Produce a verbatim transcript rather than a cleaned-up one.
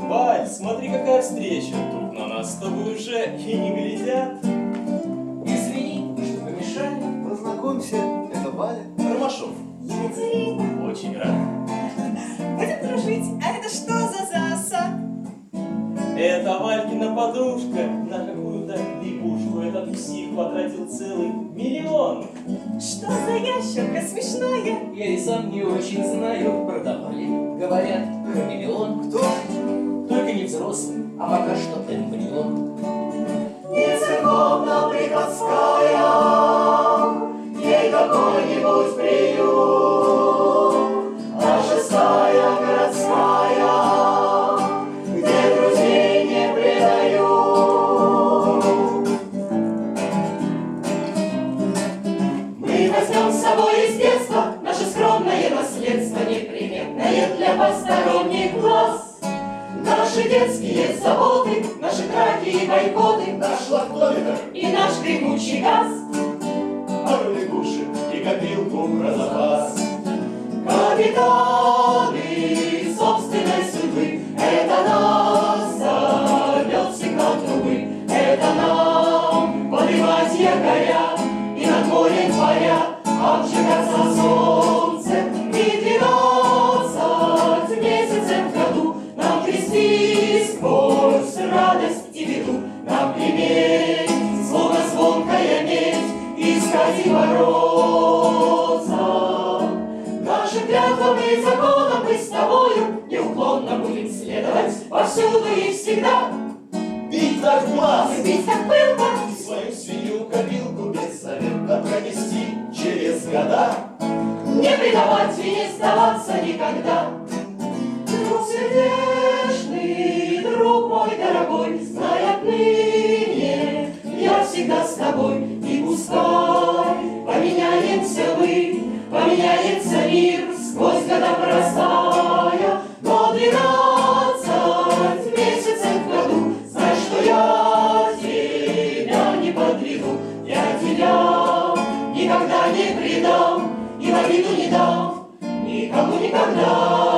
Валь, смотри, какая встреча. Тут на нас с тобой уже и не глядят. Извини, что помешали. Познакомься, это Валя. Ромашов. Екатерина. Очень рад. Будем дружить. А это что за заса? Это Валькина подружка. На какую-то лягушку этот псих потратил целый миллион. Что за ящерка смешная? Я и сам не очень знаю. Продавали, говорят, хамелеон. Кто? Только не взрослый, а пока что эмбрион. Не церковно-приходская, не какой-нибудь приют, а шестая городская, где друзей не предают. Мы возьмем с собой из детства наше скромное наследство, неприметное для посторонних глаз. Наши детские заботы, наши драки и бойкоты, наш лактометр и наш гремучий газ, пару лягушек и копилку про запас. Капитаны собственной судьбы, это нас зовет сигнал трубы, это нам поднимать якоря и над морем паря обжигаться солнцем и двенадцать месяцев в году нам трясти сквозь радость и беду, нам греметь, словно звонкая медь, искать и бороться. Нашим клятвам и законам мы с тобою неуклонно будем следовать повсюду и всегда. Бить так в глаз, Бить как пылко. и свою свинью копилку беззаветно пронести через года. Не предавать и не сдаваться никогда. Друг сердечный, друг мой дорогой, знай отныне, я всегда с тобой. И пускай поменяемся мы, поменяется мир сквозь года бросая, но двенадцать месяцев в году, знай, что я тебя не подведу, я тебя никогда не предам и в обиду не дам никому никогда.